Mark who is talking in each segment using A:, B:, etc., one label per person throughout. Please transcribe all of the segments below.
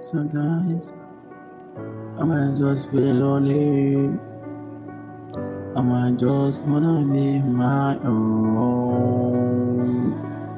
A: Sometimes I might just feel lonely. I might just wanna be my own.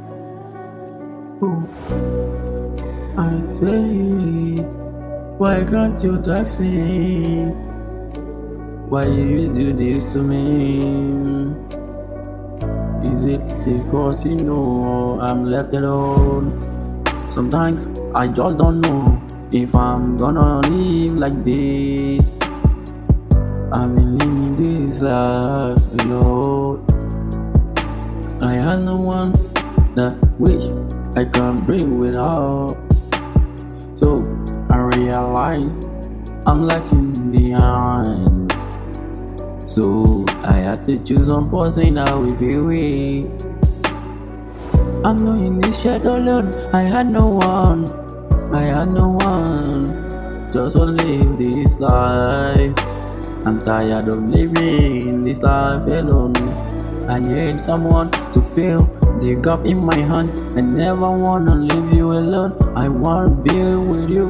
A: Oh, I say, why can't you text me? Why you do this to me? Is it because you know I'm left alone? Sometimes I just don't know if I'm gonna live like this. I've been living this life alone. I had no one that wish I can breathe without. So I realized I'm lacking behind. So I had to choose one person that will be with. I'm not in this shed alone. I had no one. Just wanna live this life. I'm tired of living this life alone. I need someone to fill the gap in my hand. I never wanna leave you alone. I wanna be with you.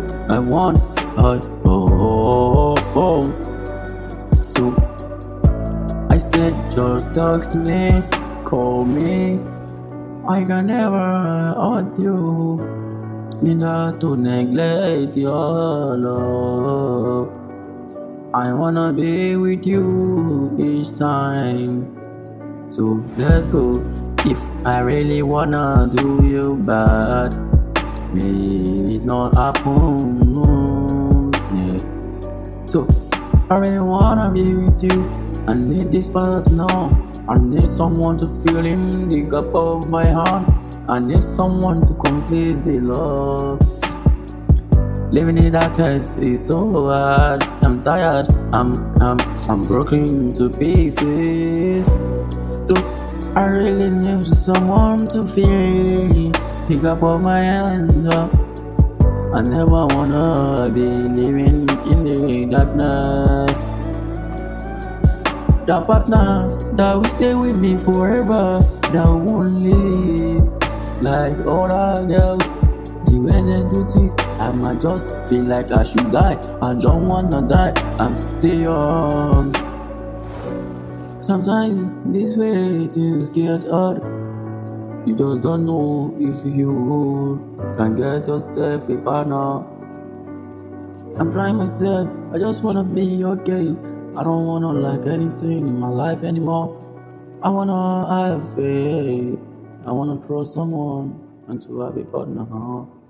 A: So I said just text me, call me. I can never hurt you, neither to neglect your love. I wanna be with you each time. So let's go. If I really wanna do you bad, may it not happen. Yeah. So I really wanna be with you. I need this partner. I need someone to fill in the gap of my heart. I need someone to complete the love. Living in darkness is so hard. I'm tired. I'm broken to pieces. So I really need someone to fill the gap of my hands up. I never wanna be living in the darkness. The partner that will stay with me forever, that won't leave like other girls. The way they do things, I might just feel like I should die. I don't wanna die, I'm still young. Sometimes this way things get hard. You just don't know if you can get yourself a partner. I'm trying myself, I just wanna be okay. I don't wanna like anything in my life anymore. I wanna have faith. I wanna trust someone and to have a partner.